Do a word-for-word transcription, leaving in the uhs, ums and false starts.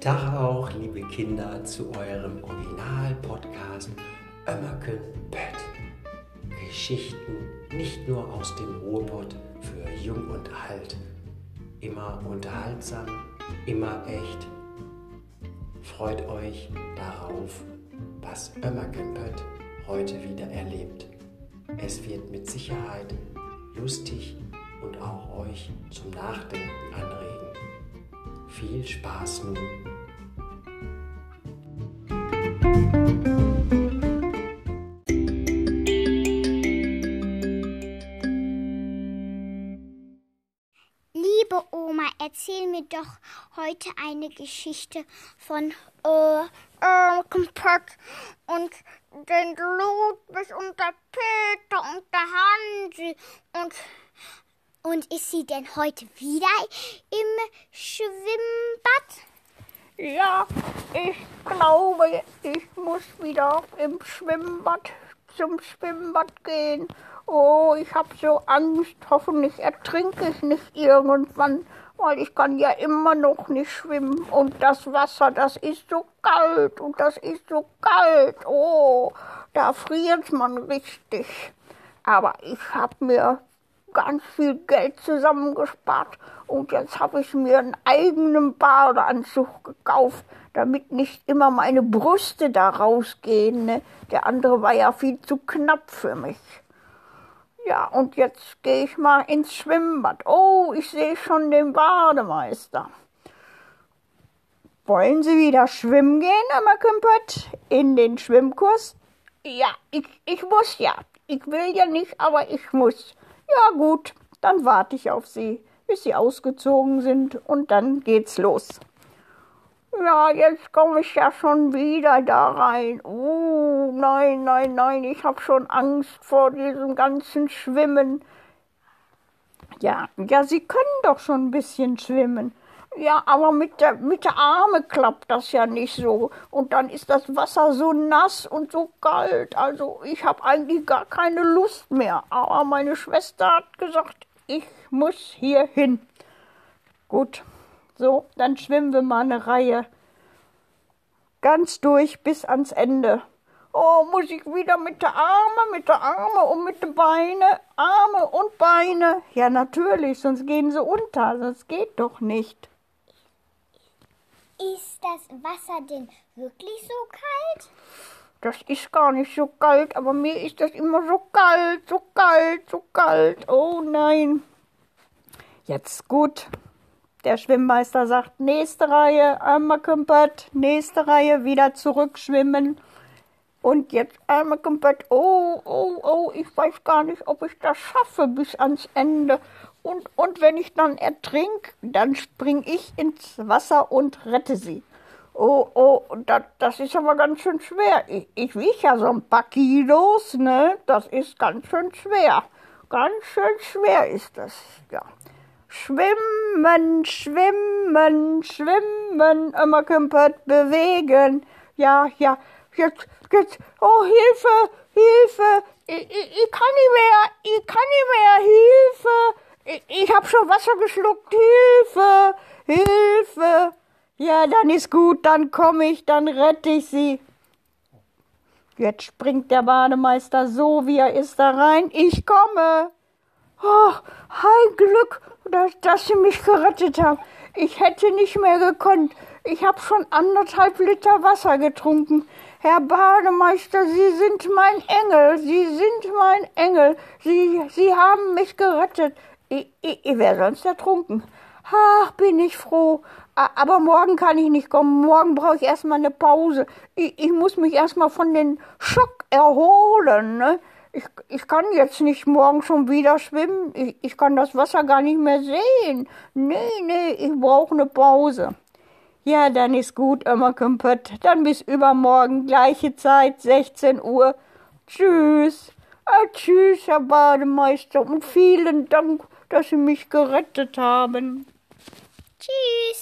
Tag auch, liebe Kinder, zu eurem Original-Podcast Ömmerken Pött. Geschichten nicht nur aus dem Ruhrpott für Jung und Alt. Immer unterhaltsam, immer echt. Freut euch darauf, was Ömmerken Pött heute wieder erlebt. Es wird mit Sicherheit lustig und auch euch zum Nachdenken anregen. Viel Spaß nun! Liebe Oma, erzähl mir doch heute eine Geschichte von äh, Ömmerken Pött und den Ludwig und der Peter und der Hansi. Und, und ist sie denn heute wieder im Schwimmbad? Ja, ich glaube, ich muss wieder im Schwimmbad zum Schwimmbad gehen. Oh, ich habe so Angst, hoffentlich ertrinke ich nicht irgendwann, weil ich kann ja immer noch nicht schwimmen. Und das Wasser, das ist so kalt und das ist so kalt. Oh, da friert man richtig. Aber ich habe mir ganz viel Geld zusammengespart und jetzt habe ich mir einen eigenen Badeanzug gekauft, damit nicht immer meine Brüste da rausgehen. Ne? Der andere war ja viel zu knapp für mich. Ja, und jetzt gehe ich mal ins Schwimmbad. Oh, ich sehe schon den Bademeister. Wollen Sie wieder schwimmen gehen, Ömmerken Pött? In den Schwimmkurs? Ja, ich, ich muss ja. Ich will ja nicht, aber ich muss. Ja gut, dann warte ich auf Sie, bis Sie ausgezogen sind und dann geht's los. Ja, jetzt komme ich ja schon wieder da rein. Oh, nein, nein, nein, ich habe schon Angst vor diesem ganzen Schwimmen. Ja, ja, Sie können doch schon ein bisschen schwimmen. Ja, aber mit der, mit der Arme klappt das ja nicht so. Und dann ist das Wasser so nass und so kalt. Also ich habe eigentlich gar keine Lust mehr. Aber meine Schwester hat gesagt, ich muss hier hin. Gut. So, dann schwimmen wir mal eine Reihe. Ganz durch bis ans Ende. Oh, muss ich wieder mit der Arme, mit der Arme und mit den Beine, Arme und Beine. Ja, natürlich, sonst gehen sie unter. Das geht doch nicht. Ist das Wasser denn wirklich so kalt? Das ist gar nicht so kalt, aber mir ist das immer so kalt, so kalt, so kalt. Oh nein. Jetzt gut. Der Schwimmmeister sagt, nächste Reihe, Ömmerken Pött, nächste Reihe, wieder zurückschwimmen. Und jetzt Ömmerken Pött, oh, oh, oh, ich weiß gar nicht, ob ich das schaffe bis ans Ende. Und, und wenn ich dann ertrink, dann spring ich ins Wasser und rette sie. Oh, oh, das, das ist aber ganz schön schwer. Ich, ich wiege ja so ein paar Kilos, ne? Das ist ganz schön schwer. Ganz schön schwer ist das, ja. Schwimmen, schwimmen, schwimmen, Ömmerken Pött bewegen. Ja, ja, jetzt, jetzt, oh, Hilfe, Hilfe, ich, ich, ich kann nicht mehr, ich kann nicht mehr, Hilfe. Ich, ich habe schon Wasser geschluckt, Hilfe, Hilfe. Ja, dann ist gut, dann komme ich, dann rette ich sie. Jetzt springt der Bademeister so, wie er ist, da rein. Ich komme. Oh, ein Glück, dass, dass Sie mich gerettet haben. Ich hätte nicht mehr gekonnt. Ich habe schon anderthalb Liter Wasser getrunken. Herr Bademeister, Sie sind mein Engel. Sie sind mein Engel. Sie, Sie haben mich gerettet. Ich, ich, ich wäre sonst ertrunken. Ach, bin ich froh. Aber morgen kann ich nicht kommen. Morgen brauche ich erstmal eine Pause. Ich, ich muss mich erstmal von dem Schock erholen, ne? Ich, ich kann jetzt nicht morgen schon wieder schwimmen. Ich, ich kann das Wasser gar nicht mehr sehen. Nee, nee, ich brauche eine Pause. Ja, dann ist gut, Ömmerken Pött. Dann bis übermorgen, gleiche Zeit, sechzehn Uhr. Tschüss. Ah, tschüss, Herr Bademeister. Und vielen Dank, dass Sie mich gerettet haben. Tschüss.